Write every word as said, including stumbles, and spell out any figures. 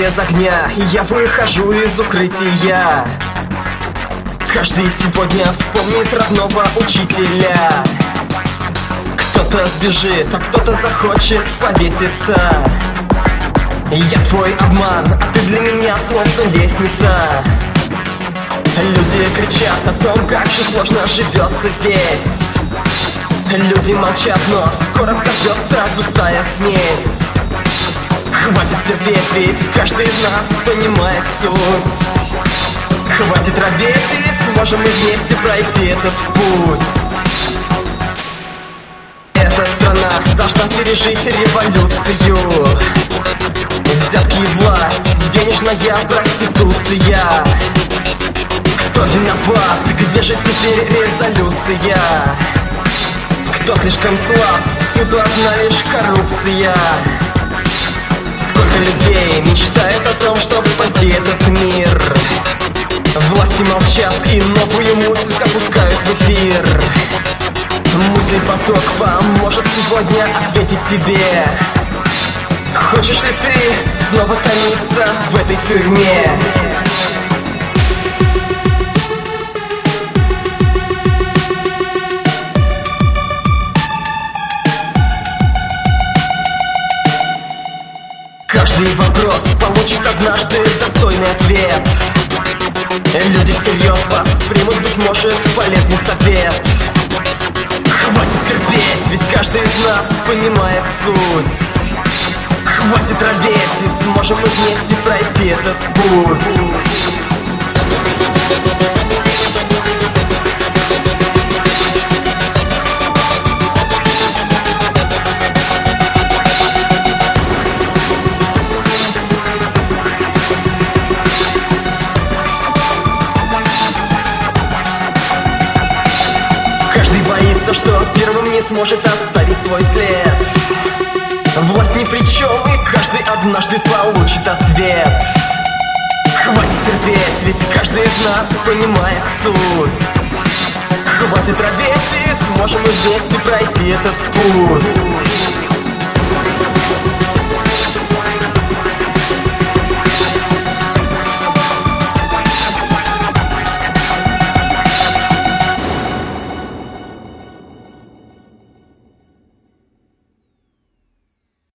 без огня, и я выхожу из укрытия. Каждый сегодня вспомнит родного учителя. Кто-то сбежит, а кто-то захочет повеситься. Я твой обман, а ты для меня словно лестница. Люди кричат о том, как же сложно живется здесь. Люди молчат, но скоро взорвется густая смесь. Хватит терпеть, ведь каждый из нас понимает суть. Хватит робеть, и сможем мы вместе пройти этот путь. Эта страна должна пережить революцию. Взятки и власть, денежная проституция. Кто виноват? Где же теперь резолюция? Кто слишком слаб? Всюду одна лишь коррупция. Сколько людей мечтает о том, чтобы спасти этот мир. Власти молчат и новую муть запускают в эфир. Мысли поток поможет сегодня ответить тебе. Хочешь ли ты снова томиться в этой тюрьме? Каждый вопрос получит однажды достойный ответ. Люди всерьез вас примут, быть может, полезный совет. Хватит терпеть, ведь каждый из нас понимает суть. Хватит робеть, и сможем мы вместе пройти этот путь. Каждый боится, что первым не сможет оставить свой след. Власть ни при чем, и каждый однажды получит ответ. Хватит терпеть, ведь каждый из нас понимает суть. Хватит робеть, и сможем мы вместе пройти этот путь.